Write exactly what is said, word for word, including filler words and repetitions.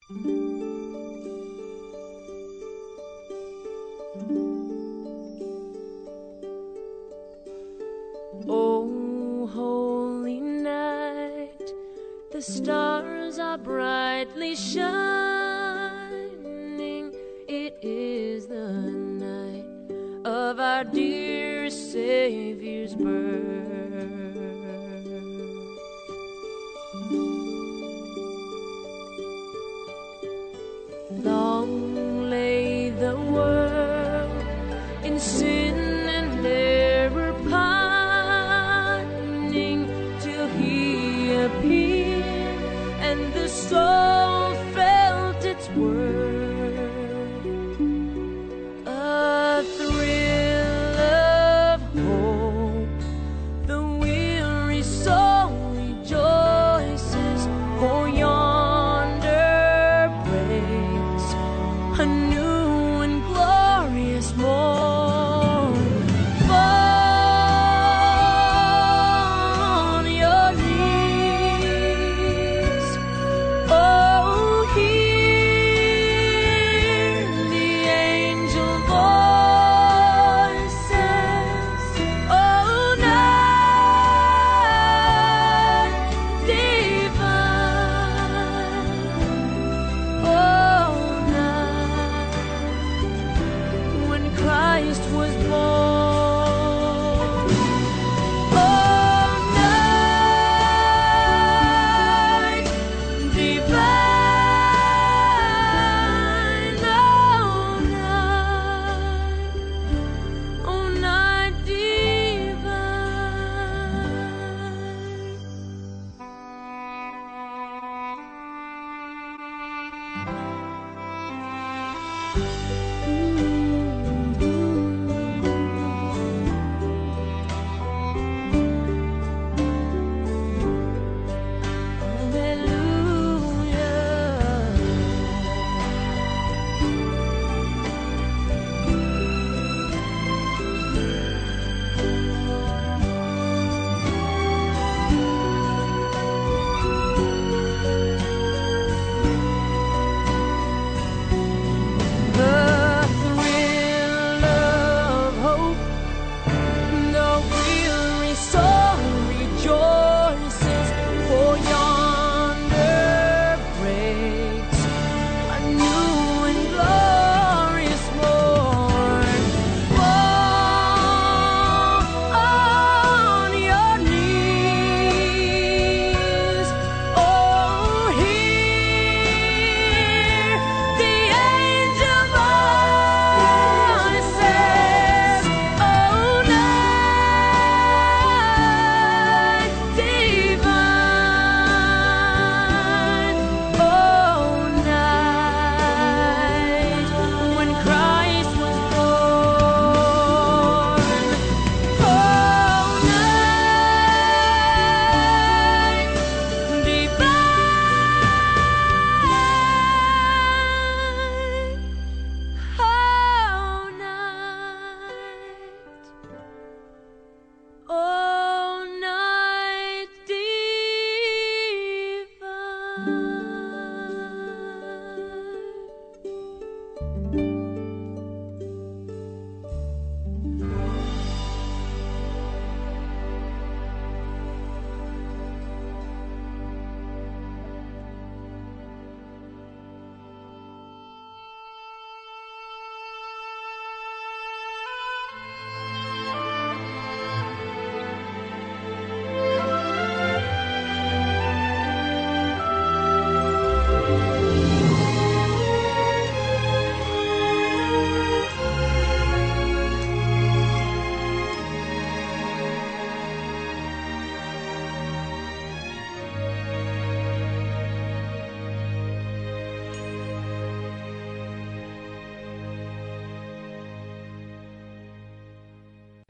Oh, holy night, the stars are brightly shining. It is the night of our dear Savior's birth. Long lay the world in sin and error pining, till he appeared and the soul felt its worth. A thrill of hope, the weary soul rejoices, for yonder breaks a new and glorious morn. Fall on your knees, oh, hear the angel voices, oh, night divine, oh, night when Christ was born. Oh, night divine, oh, night, oh, night divine.